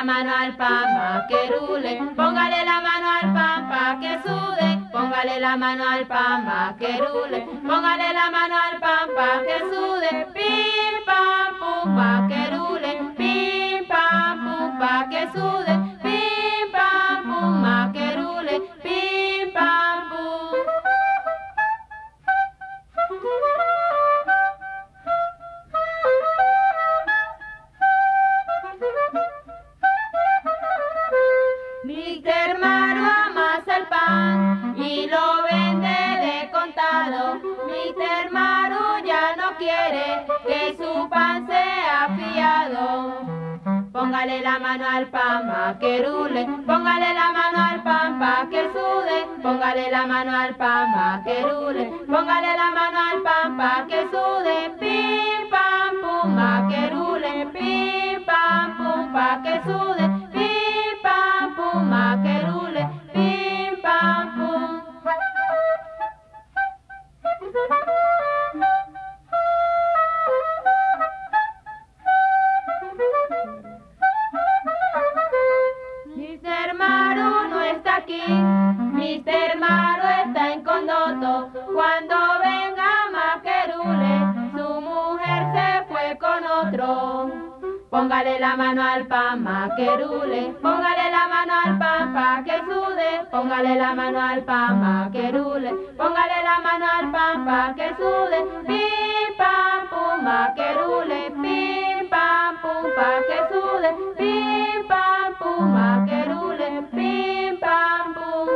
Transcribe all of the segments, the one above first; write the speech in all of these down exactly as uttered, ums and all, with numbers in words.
la mano al pan pa' que rule, póngale la mano al pan pa' que sude, póngale la mano al pan pa' que rule, póngale la mano al pan pa' que sude, pim pam pum pa' que rule, pim pam pum pa' que sude, pim pam pum pa' que rule, pim pam pum. mister Maru amasa el pan y lo vende de contado. mister Maru ya no quiere que su pan sea fiado. Póngale la mano al pan pa' que rule, póngale la mano al pan pa' que sude, póngale la mano al pan pa' que rule, póngale la mano al pan pa' que sude, pim pam pum pa' que rule, pim pam pum pa' que sude, pim pam pum pa' que rule, pim pam pum. mister Maru no está aquí, mister Maru está en Condoto. Cuando venga Maquerule, su mujer se fue con otro. Póngale la mano al pan, Maquerule, póngale la mano al pan pa' que sude, póngale la mano al pan, Maquerule, póngale la mano al pan pa' que sude, pim pam pum, Maquerule, pim pam pum pa' que sude, pim pam pum, Maquerule, pim pam pum.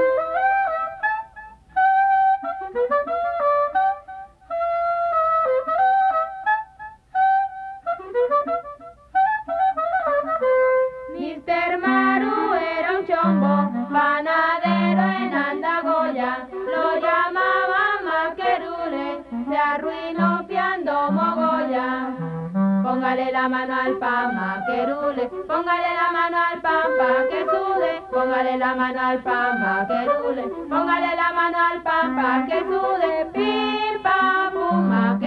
mister Maru era un chombo, panadero en Andagoya, lo llamaban Maquerule, se arruinó fiando mogolla. Póngale la mano al pan, Maquerule, póngale la mano al pan pa' que sude, póngale la mano al pan, Maquerule, póngale la mano al pan pa' que sude, pim pam pum,